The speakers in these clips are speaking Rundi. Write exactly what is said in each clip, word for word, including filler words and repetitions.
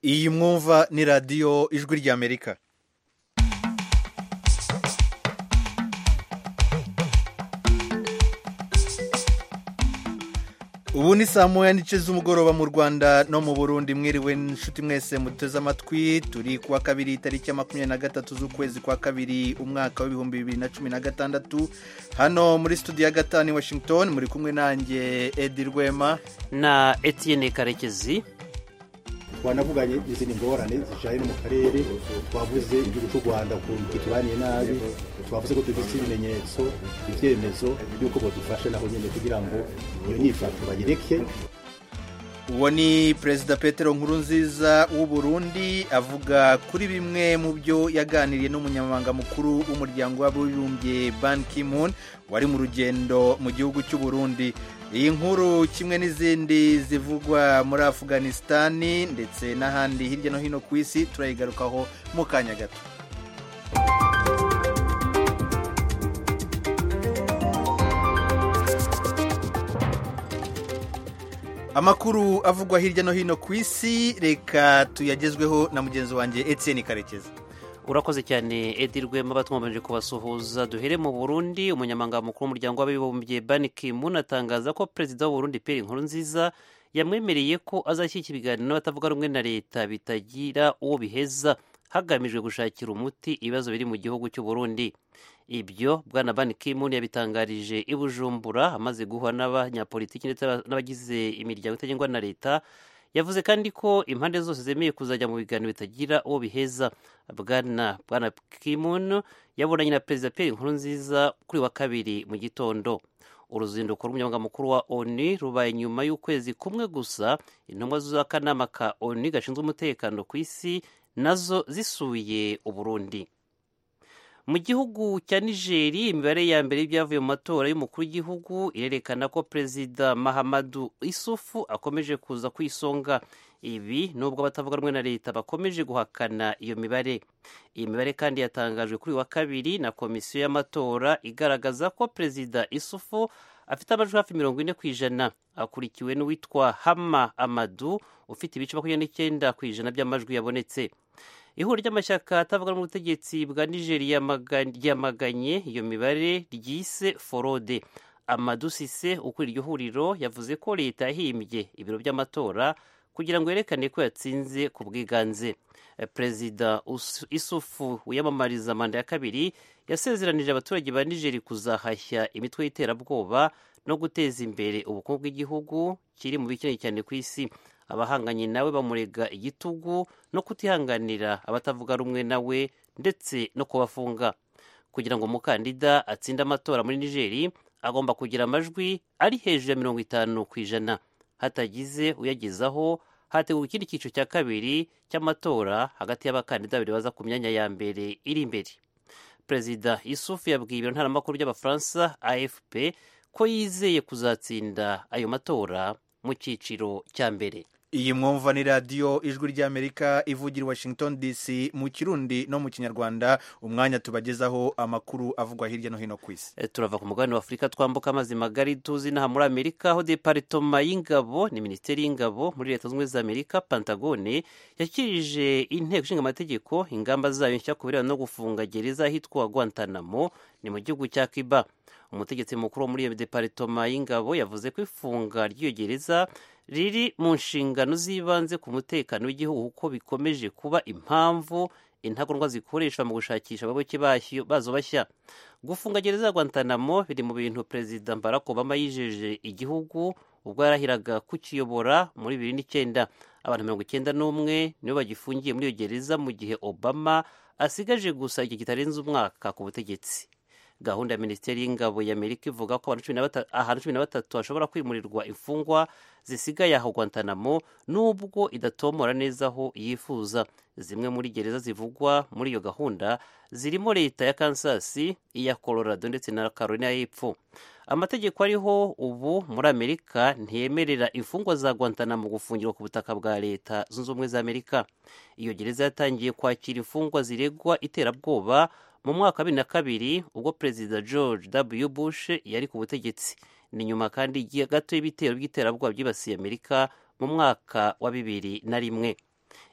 iyi mwumva ni radiyo ijwi ry'Amerika. Ubu ni saa moya n'igice z'umugoroba mu Rwanda no mu Burundi. Mwiriwe nshuti mwese muteze amatwi. Turi kuwa kabiri tariki ya makumyabiri na gatatu z'ukwezi kwa kabiri umwaka w'ibihumbi bibiri na cumi na gatandatu. Hano muri studio ya gatanu i Washington muri kumwe nanjye Edi Rwema na Etienne Karekezi. Wanavuganye izindi ngorane zijanye no mu karere, twavuze igihugu cy'u Rwanda ku kitubaniye nabi, twavuze ko tugifite ibimenyetso ivyemezo by'uko bodufasha naho nyene kugira ngo iyo nyifato bayireke. Uwo ni Perezida Petero Nkurunziza w'u Burundi avuga kuri bimwe mu byo yaganiriye n'umunyamabanga mukuru w'umuryango w'abibumbye Ban Ki-moon wari mu rugendo mu gihugu cy'u Burundi. Iyi nkuru kimwe n'izindi zivugwa muri Afghanistan ndetse n'ahandi hirya no hino ku isi turayigarukaho mu kanya gato. Amakuru avugwa hirya no hino ku isi reka tuyagezweho na mugenzi wanjye Etienne Karekezi. Urakoze cyane Edi Rwema, batwumvije kubasuhuza. Duhere mu Burundi. Umunyamabanga mukuru w'umuryango w'abibumbye Ban Ki-moon atangaza ko Perezida w'u Burundi Pierre Nkurunziza yamwemereye ko azashyigikira ibiganiro n'abatavuga rumwe na leta bitagira uwo biheza hagamijwe gushakira umuti ibibazo biri mu gihugu cy'u Burundi. Ibyo Bwana Ban Ki-moon yabitangarije i Bujumbura amaze guhura n'abanyapolitiki ndetse n'abagize imiryango itagengwa na leta. Yavuze kandi ko impande zose zemeye kuzajya mu biganiro bitagira uwo biheza. Bwana Bwana Ki-moon yabonanye na Perezida Pierre Nkurunziza kuri wa kabiri mu gitondo. Uruzinduko rw'umunyamabanga mukuru wa O N U rubaye nyuma y'ukwezi kumwe gusa intumwa z'akanama ka O N U gashinzwe umutekano ku isi nazo zisuye u Burundi. Mu gihugu cya Niger, imibare ya mbere y'ibyavuye mu matora y'umukuru w'igihugu irerekana ko Perezida Mahamadou Issoufou akomeje kuza ku isonga. Ibi nubwo abatavuga rumwe na leta bakomeje guhakana iyo mibare. Iyi mibare kandi yatangajwe kuri wa kabiri na komisiyo y'amatora igaragaza ko Perezida Issoufou afite amajwi hafi mirongo ine ku ijana, akurikiwe n'uwitwa Hama Amadou ufite ibice makumyabiri n'icyenda ku ijana by'amajwi yabonetse. Ihuriro ry'amashyaka atavuga mu butegetsi bwa Niger ryamaganye iyo mibare ryise forode. Amadou Cissé ukuriye iryo huriro yavuze ko leta yahimbye ibiro by'amatora kugira ngo yerekane ko yatsinze ku bwiganze. Perezida Issoufou wiyamamariza manda ya kabiri yasezeranije abaturage ba Niger kuzahashya imitwe y'iterabwoba no guteza imbere ubukungu bw'igihugu kiri mu bikeneye cyane ku isi. Abahanganye nawe bamurega igitugu no kutihanganira abatavuga rumwe nawe ndetse no kubafunga. Kugira ngo umukandida atsinde amatora muri Niger agomba kugira amajwi ari hejuru ya mirongo itanu ku ijana. Hatagize uyagezaho hateguwe ikindi cyiciro cya kabiri cy'amatora hagati y'abakandida babiri baza ku myanya ya mbere iri imbere. Perezida Issoufou yabwiye ibiro ntaramakuru by'Abafaransa A F P ko yizeye kuzatsinda ayo matora mu cyiciro cya mbere. Iyi mwumva ni radiyo ijwi ry'Amerika ivugira Washington D C mu Kirundi no mu Kinyarwanda, umwanya tubagezaho amakuru avugwa hirya no hino ku isi. E, turava ku mugabane wa Afurika twambuka amazi magari tuzi naha muri Amerika, aho Departoma y'ingabo ni Minisiteri y'ingabo muri Leta Zunze Ubumwe za Amerika Pentagone yakirije inteko ishinga amategeko ingamba zayo nshya ku birebana no gufunga gereza ahitwa Guantanamo ni mu gihugu cya Cuba. Umutegetsi mukuru muri iyo Departoma y'ingabo yavuze ko ifunga ry'iyo gereza riri mu nshingano z'ibanze ku mutekano w'igihugu kuko bikomeje kuba impamvu intagondwa zikoreshwa mu gushakisha abayoboke bazo bashya. Gufunga gereza ya Guantanamo biri mu bintu Perezida Barack Obama yijeje igihugu ubwo yarahiraga kukiyobora muri bibiri n'icyenda. Abantu mirongo icyenda n'umwe nibo bagifungiye muri iyo gereza mu gihe Obama asigaje gusa igihe kitarenze umwaka ku butegetsi. Gahunda ya Minisiteri y'ingabo y'Amerika ivuga ko ahantu cumi na batatu hashobora kwimurirwa imfungwa zisigaye aho Guantanamo nubwo idatomora neza aho yifuza. Zimwe muri gereza zivugwa muri iyo gahunda zirimo leta ya Kansas, iya Colorado ndetse na Carolina y'Epfo. Amategeko ariho ubu muri Amerika ntiyemerera imfungwa za Guantanamo gufungirwa ku butaka bwa Leta Zunze Ubumwe za Amerika. Iyo gereza yatangiye kwakira imfungwa ziregwa iterabwoba mu mwaka wa bibiri na kabiri ubwo Perezida George W Bush yari ku butegetsi. Ni nyuma kandi gato y'ibitero by'iterabwoba byibasiye Amerika mu mwaka wa bibiri na rimwe.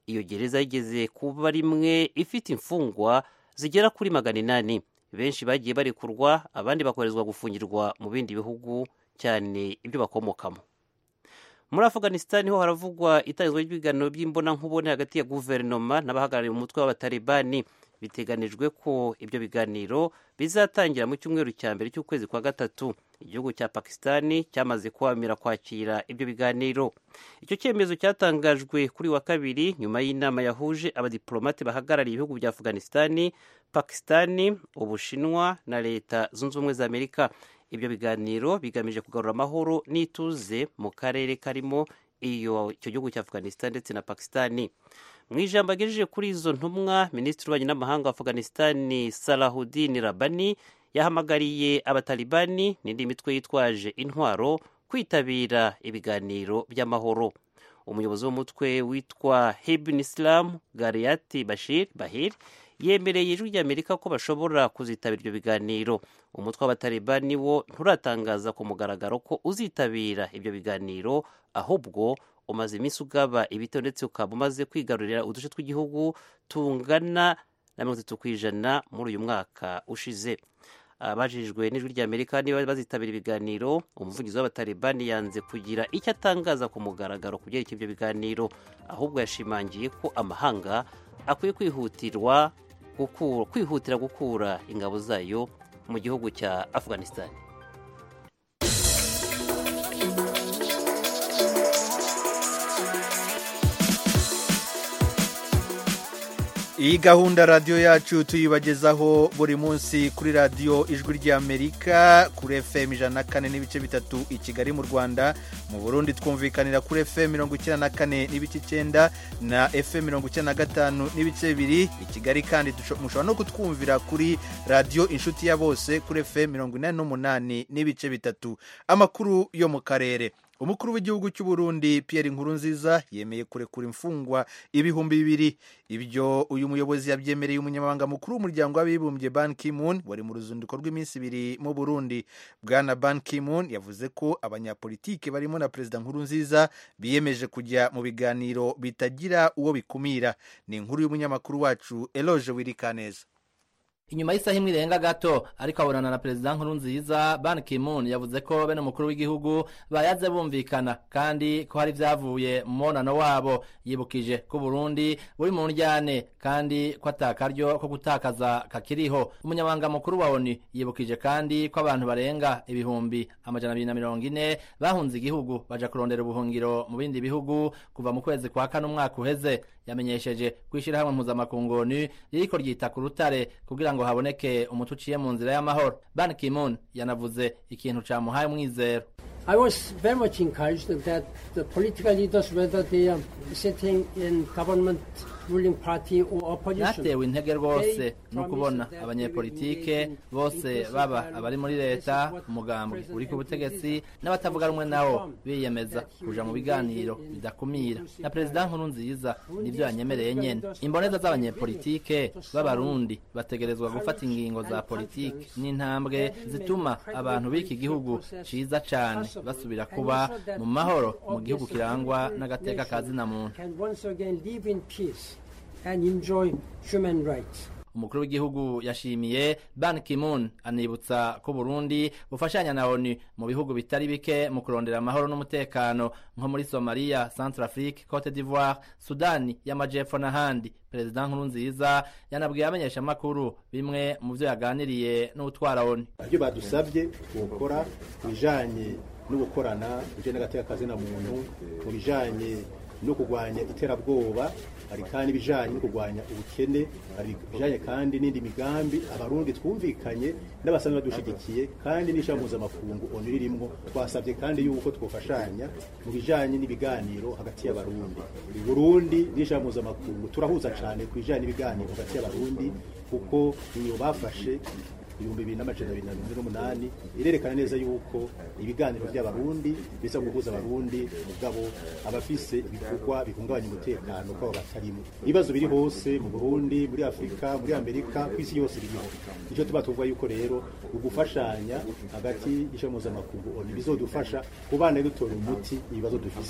iyo gereza yigeze kuba rimwe ifite imfungwa zigera kuri magana inani. Benshi bagiye barekurwa, abandi bakoherezwa gufungirwa mu bindi bihugu, cyane ibyo bakomokamo. Muri Afghanistan ho haravugwa itangizwa ry'ibiganiro by'imbonankubone hagati ya guverinoma n'abahagarariye umutwe w'abatalibani. Biteganijwe ko ibyo biganiro bizatangira mu cyumweru cya mbere cy'ukwezi kwa gatatu. Igihugu cya Pakistani cyamaze kwamira kwakira ibyo biganiro. Icyo cyemezo cyatangajwe kuri wa kabiri nyuma y'inama yahuje abadiplomate bahagarariye ibihugu bya Afghanistan, Pakistani, Ubushinwa na Leta Zunze Ubumwe za Amerika. Ibyo biganiro bigamije kugarura amahoro n'ituze mu karere karimo iyo icyo gihugu cya Afghanistan ndetse na Pakistani. Mu ijambo agejeje kuri izo ntumwa, Minisitiri w'Ububanyi n'Amahanga wa Afghanistan Salahuddin Rabbani yahamagariye abatalibani n'indi mitwe yitwaje intwaro kwitabira ibiganiro by'amahoro. Umuyobozi w'umutwe witwa Hibn Islam Gariyati Bashir Bahir yemereye ijwi ry'Amerika ko bashobora kuzitabira ibyo biganiro. Umutwe w'abatalibani wo nturatangaza ku mugaragaro ko uzitabira ibyo biganiro, ahubwo umaze iminsi ugaba ibitero ndetse ukaba umaze kwigarurira uduce tw'igihugu tungana na mirongo itatu ku ijana muri uyu mwaka ushize. Abajijwe n'ijwi ry'Amerika niba bazitabira ibiganiro, umuvugizi w'abatalibani yanze kugira icyo atangaza ku mugaragaro ku byerekeye ibyo biganiro, ahubwo yashimangiye ko amahanga akwiye kwihutirwa gukura, kwihutira gukura ingabo zayo mu gihugu cya Afghanistan. Iyi gahunda radio yacu tuyibagezaho buri munsi kuri radio Ijwi ry'Amerika kuri F M ijana na kane n'ibice bitatu i Kigali mu Rwanda. Mu Burundi twumvikanira kuri F M mirongo icyenda na kane n'ibice icyenda na F M mirongo icyenda na gatanu n'ibice bibiri i Kigali, kandi mushobora no kutwumvira kuri radio Inshuti ya Bose kuri F M mirongo inani n'umunani n'ibice bitatu. Amakuru yo mu karere. Umukuru w'igihugu cy'u Burundi Pierre Nkurunziza yemeye kurekura imfungwa ibihumbi bibiri. Ibyo uyu muyobozi yabyemereye umunyamabanga mukuru w'umuryango w'abibumbye Ban Ki-moon wari mu ruzinduko rw'iminsi ibiri mu Burundi. Bwana Ban Ki-moon yavuze ko abanyapolitike barimo na Perezida Nkurunziza biyemeje kujya mu biganiro bitagira uwo bikumira. Ni inkuru y'umunyamakuru wacu Eloge Wirikaneza. Inyuma y'isaha imwe irenga gato ariko abonana na Perezida Nkurunziza, Ban Ki-moon yavuze ko bene umukuru w'igihugu bayaze bumvikana kandi ko hari vyavuye mu monano wabo. Yibukije ko Burundi buri mu njyane kandi ko atakaryo ko gutakaza kakiriho. Umunyamabanga mukuru wa O N U yibukije kandi ko abantu barenga ibihumbi amajana abiri na mirongo ine bahunze igihugu baja kurondera ubuhungiro mu bindi bihugu kuva mu kwezi kwa kane umwaka uheze. Yamenyesheje kwishira hamwe mpuzamakungu O N U ririko ryita ku rutare kugira ngo haboneke umuti uciye mu nzira y'amahoro. Ban Ki-moon yanavuze ikintu camuhaye umwizero. I was very much encouraged that the political leaders, whether they are sitting in government ruling party or opposition, natewe intege rwose no kubona abanyepolitike bose baba abari muri leta, umugambwe uri ku butegetsi n'abatavuga rumwe nawo biyemeza kuja mu biganiro bidakumira. Na Perezida Nkurunziza nivyo yanyemereye nyene. Imboneza z'abanyepolitike b'abarundi bategerezwa gufata ingingo za politike n'intambwe zituma abantu b'iki gihugu ciza cane basubira kuba mu mahoro mu gihugu kirangwa n'agateka kazina muntu and enjoy human rights. Umukuru w'igihugu yashimiye Ban Ki-moon anibutsa ko Burundi bufashanya na O N U mu bihugu bitari bike mu kurondera amahoro n'umutekano nko muri Somalia, Centrafrique, Cote d'Ivoire, Sudani y'Amajepfo n'ahandi. Perezida Nkurunziza yanabwiye abamenyesha makuru bimwe mu byo yaganiriye n'utwara O N U. Ibyo badusabye gukora bijanye no gukorana uje n'agateka kazina muntu, mu bijanye no kugwanya iterabwoba, hari kandi bijanye no kugwanya ubukene, hari bijanye kandi n'indi migambi abarundi twumvikanye n'abasanzwe badushigikiye kandi n'ishamuza makungu O N U ririmo. Twasabye kandi yuko twofashanya mu bijanye n'ibiganiro hagati y'abarundi. Burundi n'ishamuza makungu turahuza cyane ku bijanye n'ibiganiro hagati y'abarundi kuko iyo bafashe ibihumbi bibiri n'amajana abiri na mirongo ine n'umunani irerekana neza yuko ibiganiro by'abarundi bisa guhuza abarundi mugabo abafise ibikorwa bihungabanya umutekano kwabo batarimo. Ibibazo biri hose mu Burundi, muri Afrika, muri Amerika, kw'isi yose biriho. Icyo tuba tuvuga yuko rero ugufashanya hagati y'ishamuza makungu O N U bizodufasha kubana dutora umuti ibibazo dufise.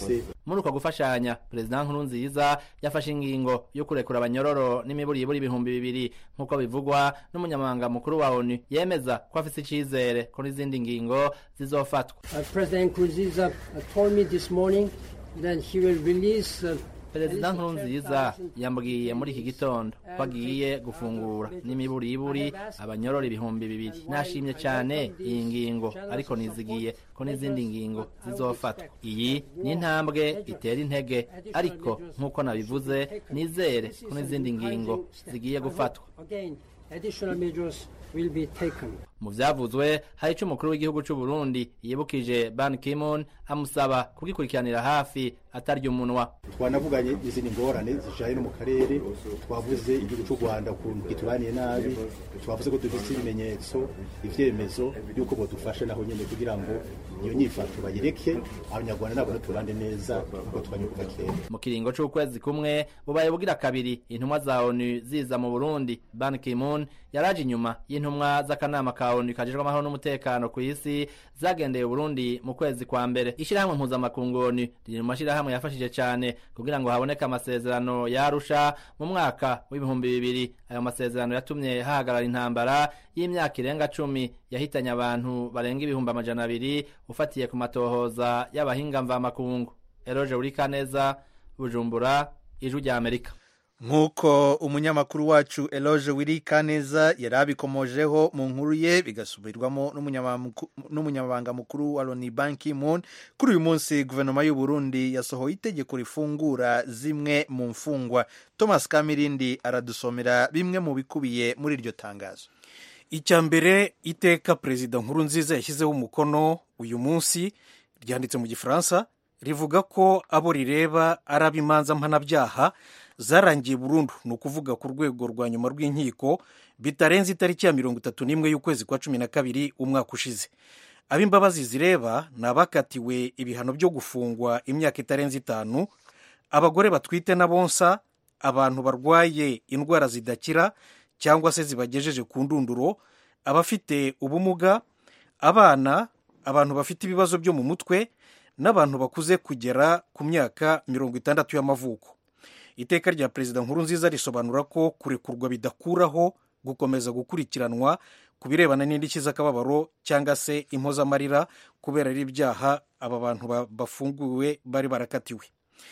muri uko gufashanya President Nkurunziza yafashe ingingo yo kurekura abanyororo n'imiburiburi ibihumbi bibiri nk'uko bivugwa n'umunyamabanga mukuru wa ONU yemeza ko afise icizere ko n'izindi ngingo zizofatwa. Uh, President Nkurunziza uh, told me this morning that he will release uh, Perezida Nkurunziza yambwiye muri iki gitondo ko agiye gufungura n'imiburiburi abanyorora ibihumbi bibiri. Nashimye cyane iyi ngingo ariko nizigiye ko n'izindi ngingo zizofatwa. Iyi ni intambwe itera intege ariko nk'uko nabivuze nizere ko n'izindi ngingo zigiye gufatwa. Additional measures will be taken. Mu vyavuzwe hari ico umukuru w'igihugu c'u Burundi yibukije Ban Ki-moon amusaba kugikurikiranira hafi atarya umunwa. Twanavuganye izindi ngorane zijaye no mu karere, twavuze igihugu c'u Rwanda kuntu kitubaniye nabi, twavuze ko dufite ibimenyetso ivyemezo yuko bodufasha naho nyene kugira ngo iyo nyifato bayireke abanyarwanda nabo turande neza uko twanyuka kera. Mu kiringo c'ukwezi kumwe bubaye bugira kabiri intumwa za ONU ziza mu Burundi. Ban Ki-moon yaraje inyuma y'intumwa z'akanama ka ONU kajejwe amahoro n'umutekano ku isi zagendeye Burundi mu kwezi kwa mbere. Ishirahamwe mpuzamakungu ONU riri mu mashirahamwe yafashije cyane kugira ngo haboneke amasezerano yarusha mu mwaka w'ibihumbi bibiri. Ayo masezerano yatumye hahagarara intambara y'imyaka irenga cumi yahitanye abantu barenga ibihumbi amajana abiri ufatiye ku matohoza y'abahinga mvamakungu. Eroje Urikaneza, Bujumbura, Ijwi rya Amerika. nk'uko umunyamakuru wacu Eloge Wirikaneza yarabikomojeho mu nkuru ye bigasubirwamo n'umunyamabanga mukuru wa Loni Ban Ki-moon. Kuri uyu munsi guverinoma y'u Burundi yasohoye itegeko rifungura zimwe mu mfungwa. Thomas Kamirindi aradusomera bimwe mu bikubiye muri iryo tangazo. Icya mbere, iteka Perezida Nkurunziza yashyizeho umukono uyu munsi ryanditse mu Gifaransa rivuga ko abo rireba ari ab'imanza mpanabyaha zarangiye burundu, ni ukuvuga ku rwego rwa nyuma rw'inkiko bitarenze itariki ya mirongo itatu n'imwe y'ukwezi kwa cumi na kabiri umwaka ushize. Ab'imbabazi zireba ni abakatiwe ibihano byo gufungwa imyaka itarenze itanu, abagore batwite na bonsa, abantu barwaye indwara zidakira cyangwa se zibagejeje ku ndunduro, abafite ubumuga, abana, abantu bafite ibibazo byo mu mutwe n'abantu bakuze kugera ku myaka mirongo itandatu y'amavuko. Iteka rya Perezida Nkurunziza risobanura ko kurekurwa bidakuraho gukomeza gukurikiranwa ku birebana n'indishyi z'akababaro cyangwa se impozamarira kubera ari ibyaha aba bantu bafunguwe bari barakatiwe.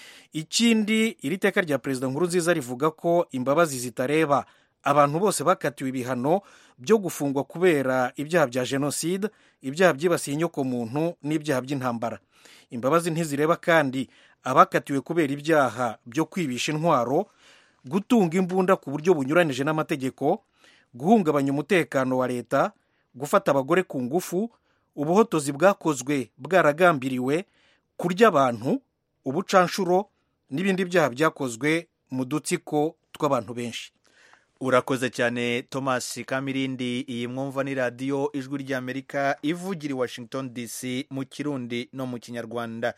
Ikindi, iri teka rya Perezida Nkurunziza rivuga ko imbabazi zitareba abantu bose bakatiwe ibihano byo gufungwa kubera ibyaha bya jenoside, ibyaha byibasiye inyokomuntu n'ibyaha by'intambara. Imbabazi ntizireba kandi abakatiwe kubera ibyaha byo kwibisha intwaro, gutunga imbunda ku buryo bunyuranije n'amategeko, guhungabanya umutekano wa leta, gufata abagore ku ngufu, ubuhotozi bwakozwe bwaragambiriwe, kurya abantu, ubucanshuro n'ibindi byaha byakozwe mu dutsiko tw'abantu benshi. Urakoze cyane Thomas Kamirindi. Iyi mwumva ni radiyo Ijwi ry'Amerika ivugira i Washington D C mu Kirundi no mu Kinyarwanda.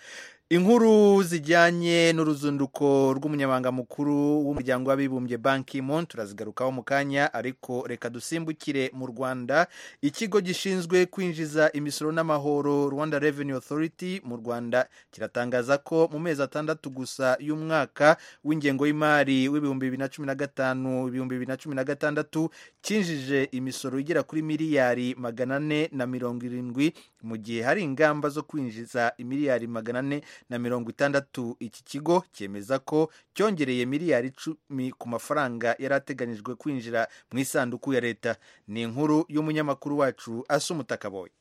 Inkuru zijyanye n'uruzinduko rw'umunyamabanga mukuru w'umuryango w'abibumbye Ban Ki-moon turazigarukaho mu kanya, ariko reka dusimbukire mu Rwanda. Ikigo gishinzwe kwinjiza imisoro n'amahoro Rwanda Revenue Authority mu Rwanda kiratangaza ko mu mezi atandatu gusa y'umwaka w'ingengo y'imari w'ibihumbi bibiri na cumi na gatanu ibihumbi bibiri na cumi na gatandatu cyinjije imisoro igera kuri miliyari magana ane na mirongo irindwi, mu gihe hari ingamba zo kwinjiza miliyari magana ane na mirongo itandatu. Iki kigo cyemeza ko cyongereye miliyari icumi ku mafaranga yari ateganyijwe kwinjira mu isanduku ya leta. Ni inkuru y'umunyamakuru wacu Asumuta Kaboyi.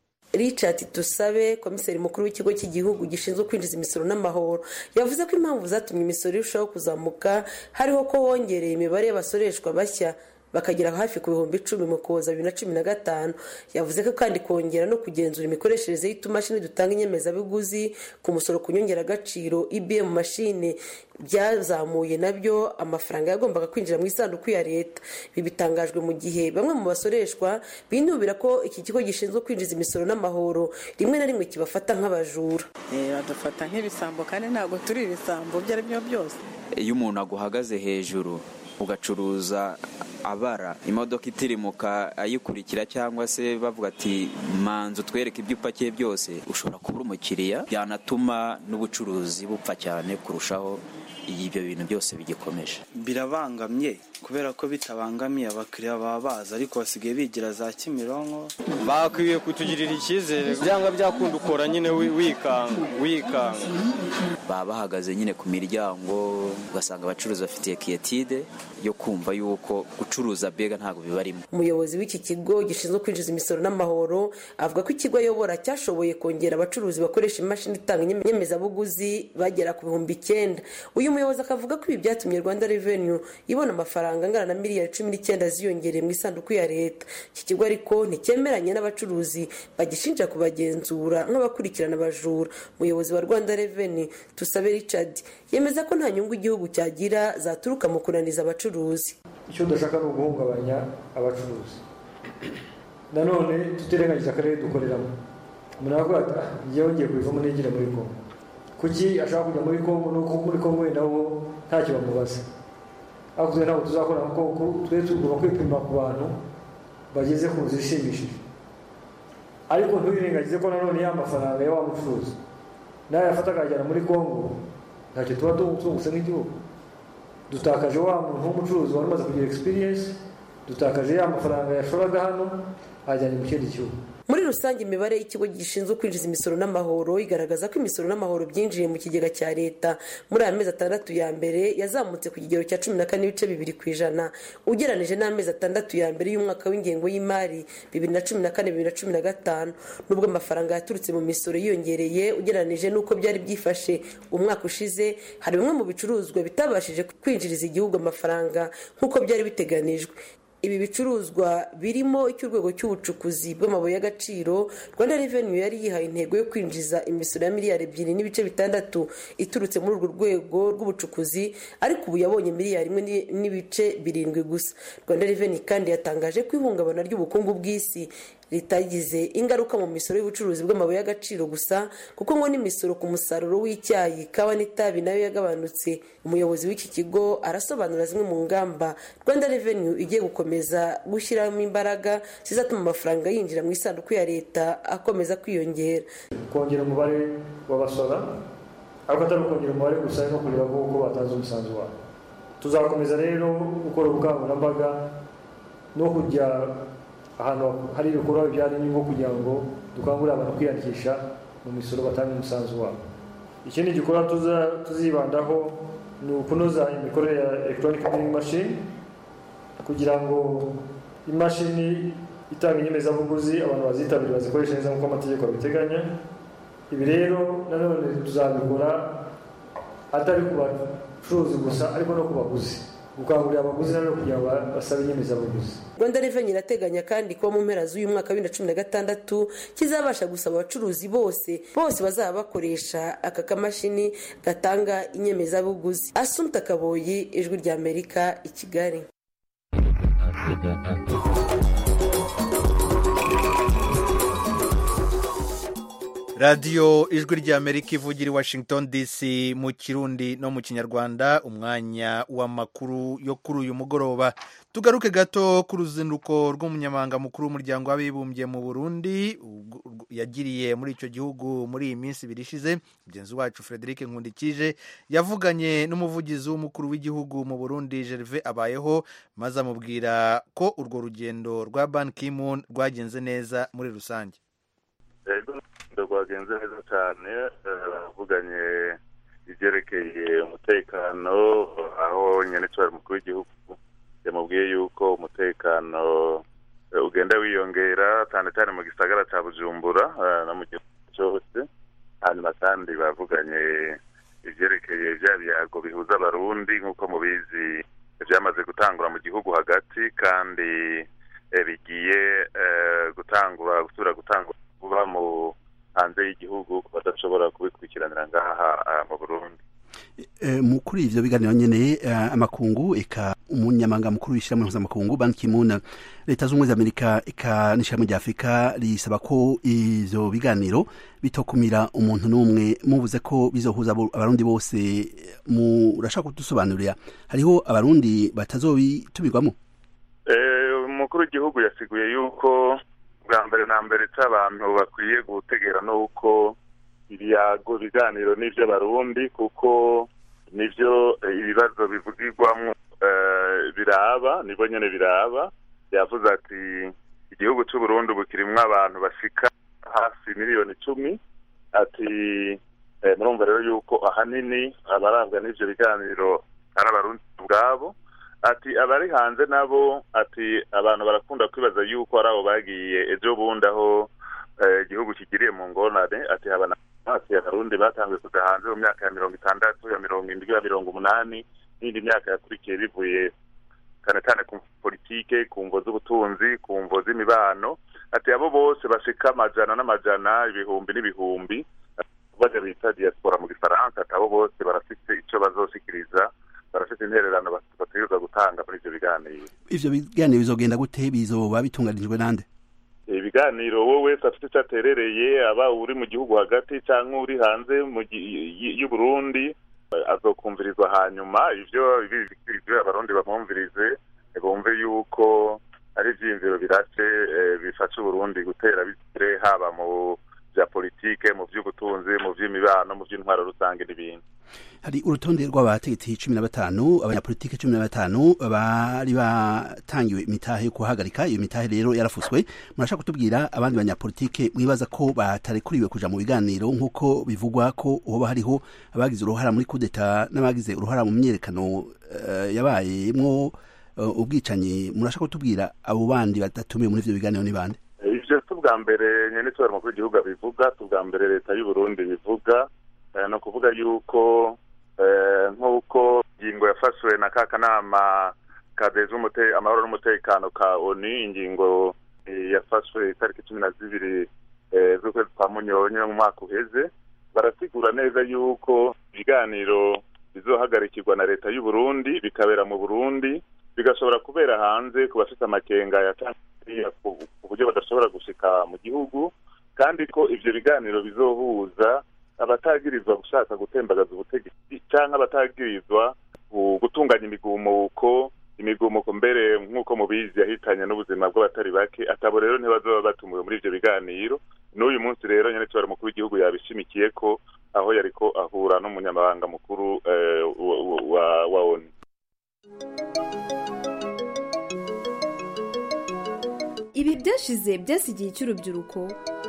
Richard Tusabe, komiseri mukuru w'ikigo cy'igihugu gishinzwe kwinjiza imisoro n'amahoro, yavuze ko impamvu zatumye imisoro irushaho kuzamuka hariho ko wongereye imibare y'abasoreshwa bashya bakagera hafi ku bihumbi icumi mu Ukuboza bibiri na cumi na gatanu. Yavuze ko kandi kongera no kugenzura imikoreshereze y'utumashini dutanga inyemezabuguzi ku musoro ku nyongeragaciro I B M mashine byazamuye nabyo amafaranga yagombaga kwinjira mu isanduku ya leta. Ibi bitangajwe mu gihe bamwe mu basoreshwa binubira ko iki kigo gishinzwe kwinjiza imisoro n'amahoro rimwe na rimwe kibafata nk'abajura. Eh, badufata nk'ibisambo kandi ntabwo turi ibisambo byari byo byose. Iyo umuntu aguhagaze hejuru ugacuruza abara imodoka itirimuka ayikurikira cyangwa se bavuga ati manzu twereke ibyo upakiye byose, ushobora kubura umukiriya, byanatuma n'ubucuruzi bupfa cyane kurushaho ibyo bintu byose bigikomeje. Birabangamye kubera ko bitabangamiye abakiriya baba baza ariko basigaye bigira za Kimironko. Bakwiye kutugirira icyizere byanga byakunda ukora nyine wikanga wikanga baba bahagaze nyine ku miryango ugasanga abacuruzi bafitiye kiyetide yo kumva yuko gucuruza bega ntabwo bibarimo. Umuyobozi w'iki kigo gishinzwe kwinjiza imisoro n'amahoro avuga ko ikigo ayobora cyashoboye kongera abacuruzi bakoresha imashini itanga inyemezabuguzi bagera ku bihumbi icyenda. Uyu muyobozi akavuga ko ibi byatumye Rwanda Revenue ibona amafaranga angana na miliyari cumi n'icyenda ziyongereye mu isanduku ya leta. Iki kigo ariko nticyemeranye n'abacuruzi bagishinja kubagenzura nk'abakurikirana abajura. Umuyobozi wa Rwanda Revenue Tusabe Richard yemeza ko nta nyungu igihugu cyagira zaturuka mu kunaniza abacuruzi. Icyo dashaka no guhungabanya abacuruzi. Nanone tutirengagije akarere dukoreramo. Umuntu ati yongeye kubivamo negire muri Kongo. Kuki ashaka kujya muri Kongo nuko muri Kongo nawo ntacyo bamubaza. Akuze nawo tuzakora ko twe tugomba kwipima ku bantu bageze ku zishimishije. Ariko ntuyirengagize ko nanone ya mafaranga ya wa mucuruzi naye afata akajyana muri Kongo ntacyo tuba tungutse nk'igihugu. Dutakaje wa muntu w'umucuruzi wari umaze kugira experience, dutakaje ya mafaranga yashoraga hano ajyanye mu kindi gihugu. Muri rusange imibare y'ikigo gishinzwe kwinjiza imisoro n'amahoro igaragaza ko imisoro n'amahoro byinjiye mu kigega cya leta muri aya mezi atandatu ya mbere yazamutse ku kigero cya cumi na kane n'ibice bibiri ku ijana ugereranije n'amezi atandatu ya mbere y'umwaka w'ingengo y'imari bibiri na cumi na kane bibiri na cumi na gatanu. Nubwo amafaranga yaturutse mu misoro yiyongereye ugereranije n'uko byari byifashe umwaka ushize, hari bimwe mu bicuruzwa bitabashije kwinjiriza igihugu amafaranga nk'uko byari biteganijwe. Ibi bicuruzwa birimo icy'urwego cy'ubucukuzi bw'amabuye y'agaciro. Rwanda Revenue yari yihaye intego yo kwinjiza imisoro ya miliyari ebyiri n'ibice bitandatu iturutse muri urwo rwego rw'ubucukuzi, ariko ubu yabonye miliyari imwe n'ibice birindwi gusa. Rwanda Revenue kandi yatangaje ko ihungabana ry'ubukungu bw'isi ritagize ingaruka mu misoro y'ubucuruzi bw'amabuye y'agaciro gusa, kuko ngo n'imisoro ku musaruro w'icyayi, kawa n'itabi nayo yagabanutse. Umuyobozi w'iki kigo arasobanura zimwe mu ngamba Rwanda Revenue igiye gukomeza gushyiramo imbaraga zizatuma amafaranga yinjira mu isanduku ya leta akomeza kwiyongera. Kongera umubare w'abasora, ariko atari kongera umubare gusa no kureba ko batanze umusanzu wabo. Tuzakomeza rero gukora ubukangurambaga no kujya ahantu hari ibikorwa bijyanye n'inyungu kugira ngo dukangurire abantu kwiyandikisha mu misoro batanga umusanzu wabo. Ikindi gikorwa tuzibandaho ni ukunoza imikorere ya electronic billing machine kugira ngo imashini itanga inyemezabuguzi abantu bazitabira bazikoresha neza nk'uko amategeko abiteganya. Ibi rero nanone tuzabikora atari ku bacuruzi gusa ariko no ku baguzi, gukangurira abaguzi nabo kugira ngo basabe inyemezabuguzi. Rwanda Revenue irateganya kandi ko mu mpera z'uyu mwaka wa bibiri na cumi na gatandatu kizabasha gusaba abacuruzi bose bose bazaba bakoresha aka kamashini gatanga inyemezabuguzi. Assumpta Kaboyi, Ijwi rya Amerika, i Kigali. radiyo ijwi rya Amerika ivugira i Washington D C mu Kirundi no mu Kinyarwanda. Umwanya w'amakuru yo kuri uyu mugoroba, tugaruke gato ku ruzinduko rw'umunyamabanga mukuru w'umuryango w'abibumbye mu Burundi yagiriye muri icyo gihugu muri iyi minsi ibiri ishize. Mugenzi wacu Frederic Nkundikije yavuganye n'umuvugizi w'umukuru w'igihugu mu Burundi Gervais Abayeho, maze amubwira ko urwo rugendo rwa Ban Ki-moon rwagenze neza muri rusange. Rwagenze neza cyane, avuganye ibyerekeye umutekano, aho nyine cyari umukuru w'igihugu yamubwiye yuko umutekano ugenda wiyongera cyane cyane mu gisagara cya Bujumbura no mu gihugu cyose. Hanyuma kandi bavuganye ibyerekeye bya biyago bihuza abarundi nk'uko mubizi byamaze gutangura mu gihugu hagati, kandi bigiye gutangura gusubira gutangura kuba mu hanze y'igihugu badashobora kubikurikiranira ngaha mu Burundi. Mu kuri ivyo biganiro nyene amakungu eka umunyamanga mukuru w'ishyirahamwe mpuzamakungu Ban Ki-moon, leta z'ubumwe za Amerika eka n'ishyirahamwe rya Afurika risaba ko ivyo biganiro bitokumira umuntu n'umwe. Mubuze ko bizohuza abarundi bose, murashaka kudusobanurira hariho abarundi batazobitumirwamo? umukuru w'igihugu yasiguye yuko bwa mbere na mbere cy'abantu bakwiye gutegera n'uko ibiyago biganiro n'iby'abarundi kuko nibyo ibibazo bivugirwamo biraba nibo nyine biraba. yavuze ati igihugu cy'u Burundi ubu kirimo abantu bashika hafi miliyoni icumi. ati murumva rero yuko ahanini abarabwa n'ibyo biganiro ari abarundi ubwabo. ati abari hanze nabo ati abantu barakunda kwibaza yuko ari abo bagiye ejo bundi aho igihugu kigiriye mu ngorane. ati habana ati abarundi batangiye kuja hanze mu myaka ya mirongo itandatu ya mirongo indwi ya mirongo umunani n'indi myaka yakurikiye bivuye cyane cyane ku politike ku mvo z'ubutunzi ku mvo z'imibano. ati abo bose bashika amajana n'amajana ibihumbi n'ibihumbi baje bita diaspora mu gifaransa. ati abo bose barafite ico bazoshikiriza barafite intererano bategerezwa gutanga muri ivyo biganiro. Ivyo biganiro bizogenda gute? Bizoba bitunganijwe nande? Ibiganiro wowe wese afite icyo aterereye, aba uri mu gihugu hagati cyangwa uri hanze y'u Burundi azokumvirizwa, hanyuma ivyo ibyo abarundi bamwumvirize bumve yuko ari ivyiyumviro birashe bifasha Burundi gutera bire haba mu bya politike, mu by'ubutunzi, mu by'imibano, mu by'intwaro rusange n'ibindi. Hari urutonde rw'abategetsi cumi na batanu, abanyapolitike cumi na batanu bari batangiwe imitahe yo kuhagarika. Iyo mitahe rero yarafuswe. Murashaka kutubwira abandi banyapolitike mwibaza ko batarekuriwe kuja mu biganiro nk'uko bivugwa ko hoba hariho abagize uruhara muri kudeta n'abagize uruhara mu myerekano uh, yabayemwo uh, ubwicanyi. Murashaka kutubwira abo bandi batatumiwe muri ivyo biganiro ni bande? Ivyo tubwa mbere nyene twari mu gihugu bivuga, tubwa mbere leta y'u Burundi bivuga no kuvuga yuko nk'uko ingingo yafashwe na ka kanama kadeza amahoro n'umutekano ka O N U, ingingo yafashwe itariki cumi na zibiri z'ukwezi kwa Munyonyo mu mwaka uheze, barasigura neza yuko ibiganiro bizohagarikirwa na leta y'u Burundi bikabera mu Burundi, bigashobora kubera hanze ku bafite amakenga yatangiye ku buryo badashobora gushika mu gihugu, kandi ko ivyo biganiro bizohuza abatagirizwa gushaka gutembagaza ubutegetsi cyangwa abatagirizwa gutunganya imigumuko imigumuko mbere nk'uko mubizi yahitanye n'ubuzima bw'abatari bake. atabo rero ntibazoba batumiwe muri ivyo biganiro. N'uyu munsi rero nyene twari mukuru w'igihugu yabishimikiye ko aho yariko ahura n'umunyamabanga mukuru eh, wa wa O N U. Ibi byashize byasigiye cy'urubyiruko.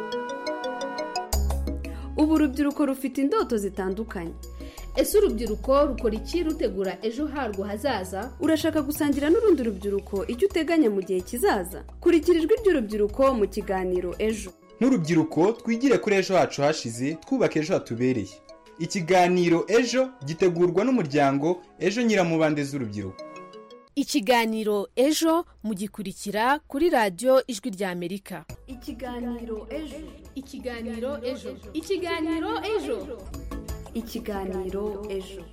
Ubu urubyiruko rufite indoto zitandukanye. Ese urubyiruko rukora iki rutegura ejo harwo hazaza? Urashaka gusangira n'urundi rubyiruko icyo uteganya mu gihe kizaza? Kurikira ijwi ry'urubyiruko mu kiganiro Ejo. Nk'urubyiruko twigire kuri ejo hacu hashize, twubake ejo hatubereye. Ikiganiro Ejo gitegurwa n'umuryango Ejo Nyiramubande z'urubyiruko. Ikiganiro Ejo mugikurikira kuri radio Ijwi rya Amerika. Ikiganiro Ejo. Ikiganiro Ejo. Ikiganiro Ejo. Ikiganiro Ejo.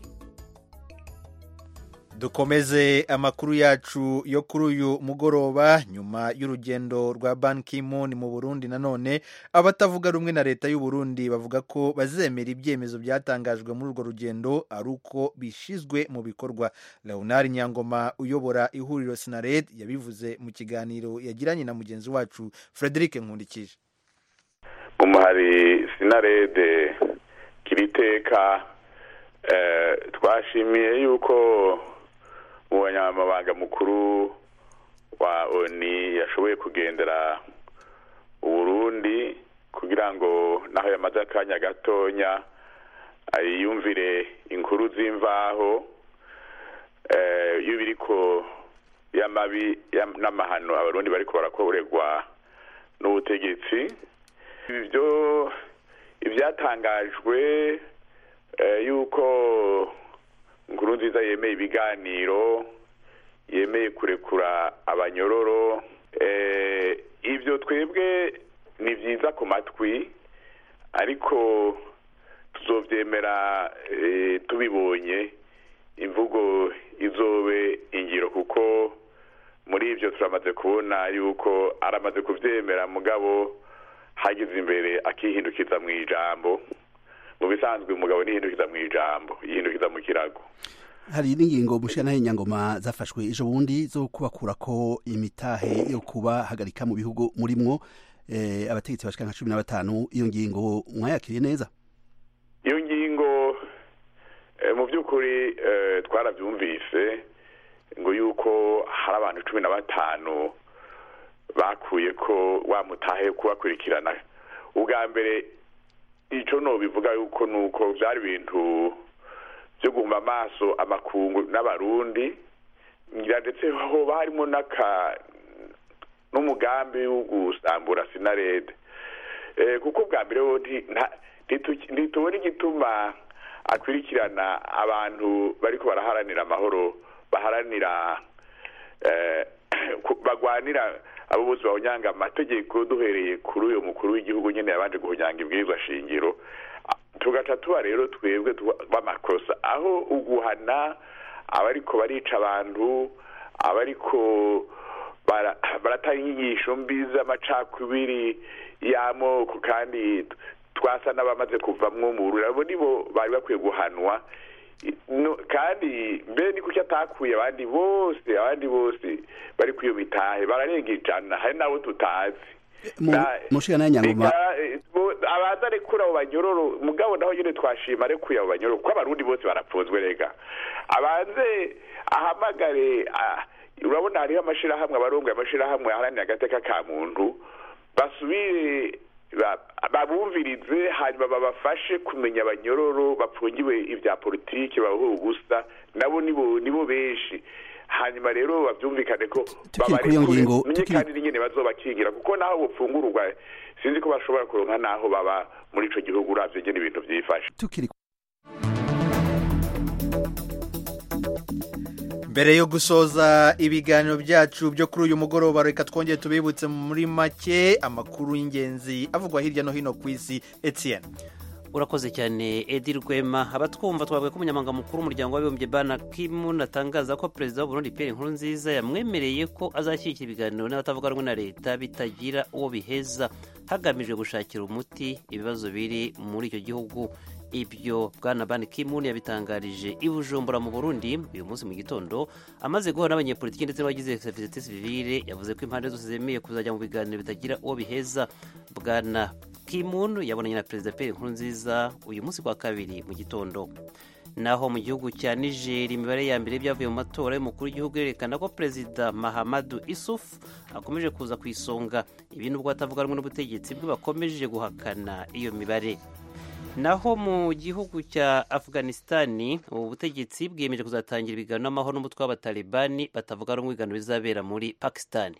Dukomeze amakuru yacu yo kuri uyu mugoroba. Nyuma y'urugendo rwa Ban Ki-moon mu Burundi, nanone abatavuga rumwe na leta y'u Burundi bavuga ko bazemera ibyemezo byatangajwe muri urwo rugendo ari uko bishizwe mu bikorwa. Leonard Nyangoma uyobora ihuriro Sinared yabivuze mu kiganiro yagiranye na mugenzi wacu Frederic Nkundikije. Umuhari Sinared kiriteka eh, twashimiye yuko umunyamabanga mukuru wa O N U yashoboye kugendera Burundi kugira ngo naho yamaze akanya gatonya ayiyumvire inkuru z'imvaho eh, y'ibiriko y'amabi n'amahano abarundi bariko barakorerwa n'ubutegetsi. Ibyo ibyatangajwe eh, yuko Nkurunziza yemeye ibiganiro, yemeye kurekura abanyororo, eh, ibyo twebwe ni byiza ku matwi, ariko tuzovyemera eh, tubibonye imvugo izobe ingiro, kuko muri ibyo turamaze kubona yuko aramaze kuvyemera mugabo hagize imbere akihindukiza mu ijambo. Mu bisanzwe umugabo nihindukiza mu ijambo, yihindukiza mu kirago. hari n'ingingo mushikana Nyangoma zafashwe ejo bundi zo kubakura ko imitahe yo kubahagarika mu bihugu murimwo eh, abategetsi bashika nka cumi na batanu. Iyo ngingo mwayakiriye neza? Iyo ngingo eh, mu by'ukuri eh, twarabyumvise ngo yuko hari abantu cumi na batanu bakuye ko wamutahe kubakurikirana. Ubwa mbere ico no bivuga yuko nuko byari ibintu byo guma amaso amakungu n'abarundi, ndetse ho barimo naka n'umugambi wo gusambura Sinarede, eh, kuko bwa mbere wo ntitubona igituma akurikirana abantu bariko baraharanira amahoro, baharanira eh, bagwanira abo bose bahonyanga amategeko, duhereye kuri uyo mukuru w'igihugu nyene yabanje guhonyanga ibwirizwa shingiro. Tugaca tuba rero twebwe b'amakosa aho uguhana abariko barica abantu, abariko baratanga inyigisho mbi z'amacakubiri y'amoko, kandi twasa n'abamaze kuvamwo mu burura, abo nibo bari bakwiye guhanwa. No, kandi mbe ni kuki atakuye abandi bose abandi bose bari kuyo mitahe bararenga ijana, hari nabo tutazi mushika na Nyangoma abaza rekura abo banyororo. Mugabo naho nyine twashima rekuye abo banyororo kuko abarundi bose barapfunzwe. Rega abanze ahamagare, urabona hariho amashirahamwe abarongoye amashirahamwe aharanira agateka ka muntu, basubire babumvirize hanyuma babafashe kumenya abanyororo bapfungiwe ibya politiki baho gusa, nabo nibo nibo benshi. Hanyuma rero bavyumvikane ko babarekure menye kandi n'ingene bazobakingira, kuko naho bopfungururwa sinzi ko bashobora kuronka naho baba muri ico gihugu uravye ngene ibintu vyifashe. Tukiri mbere yo gusoza ibiganiro byacu byo kuri uyu mugoroba, reka twongere tubibutse muri make amakuru y'ingenzi avugwa hirya no hino ku isi. Etienne. Urakoze cyane Edi Rwema. Abatwumva twavuga ko umunyamabanga mukuru w'umuryango w'abibumbye Ban Ki-moon atangaza ko perezida w'u Burundi Pierre Nkurunziza yamwemereye ko azashyigikira ibiganiro n'abatavuga rumwe na leta bitagira uwo biheza, hagamijwe gushakira umuti ibibazo biri muri icyo gihugu. Ibyo bwana Ban Ki-moon yabitangarije i Bujumbura mu Burundi uyu munsi mu gitondo, amaze guhura n'abanyepolitiki ndetse n'abagize société civile. Yavuze ko impande zose zemeye kuzajya mu biganiro bitagira uwo biheza. Bwana Ki-moon yabonanye na perezida Pierre Nkurunziza uyu munsi kwa kabiri mu gitondo. Naho mu gihugu cya Niger, imibare ya mbere byavuye mu matora y'umukuru w'igihugu yerekana ko perezida Mahamadou Issoufou akomeje kuza ku isonga. Ibi nubwo atavuga rumwe n'ubutegetsi bwe bakomeje guhakana iyo mibare. Naho mu gihugu cya Afghanistan, ubu butegetsi bwiyemeje kuzatangira ibiganiro n'amahoro n'umutwe w'abatalibani batavuga rumwe ibiganiro bizabera muri Pakistan.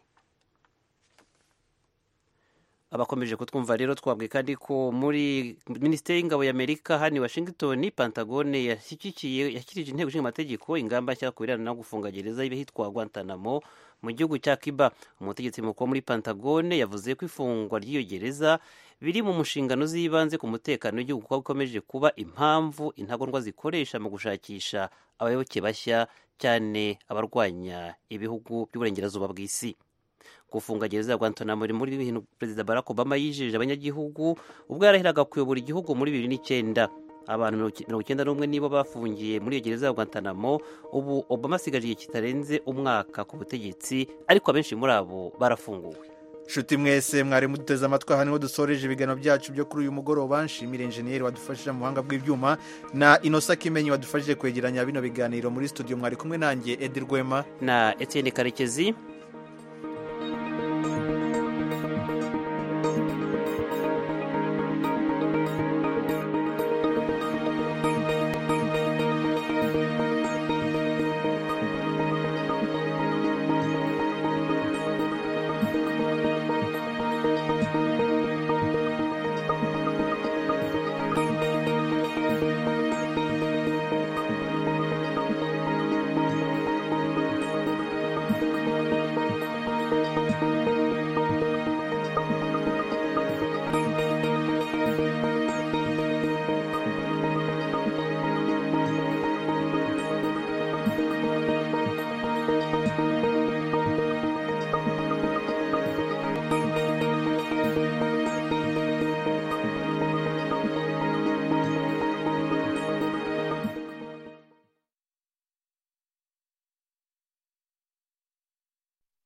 Abakomeje kutwumva rero twabwiye kandi ko muri Minisiteri y'Ingabo y'Amerika hano i Washington, Pentagone yashyikiye yashyikirije inteko ishinga amategeko ingamba nshya ku birebana no gufunga gereza y'ahitwa Guantanamo mu gihugu cya Cuba. Umutegetsi mukuru muri Pentagone yavuze ko ifungwa ry'iyo gereza biri mu nshingano z'ibanze ku mutekano w'igihugu, kuko bikomeje kuba impamvu intagondwa zikoresha mu gushakisha abayoboke bashya, cyane abarwanya ibihugu by'uburengerazuba bw'isi. Gufunga gereza ya Guantanamo muri bintu Perezida Barack Obama yijeje abanyagihugu ubwo yarahiraga kuyobora igihugu muri bibiri n'icyenda. Abantu mirongo icyenda n'umwe nibo bafungiye muri iyo gereza ya Guantanamo. Ubu Obama asigaje igihe kitarenze umwaka ku butegetsi, ariko abenshi muri abo barafunguwe. Shuti mwese mwari muduteze amatwi, aha niho dusoreje ibiganiro byacu byo kuri uyu mugoroba. Nshimire enjeniyeri wadufashije mu buhanga bw'ibyuma na Innocent Kimenyi wadufashije kwegeranya bino biganiro. Muri studio mwari kumwe nanjye Edi Rwema na Etienne Karekezi.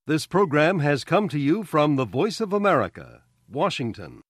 This program has come to you from the Voice of America, Washington.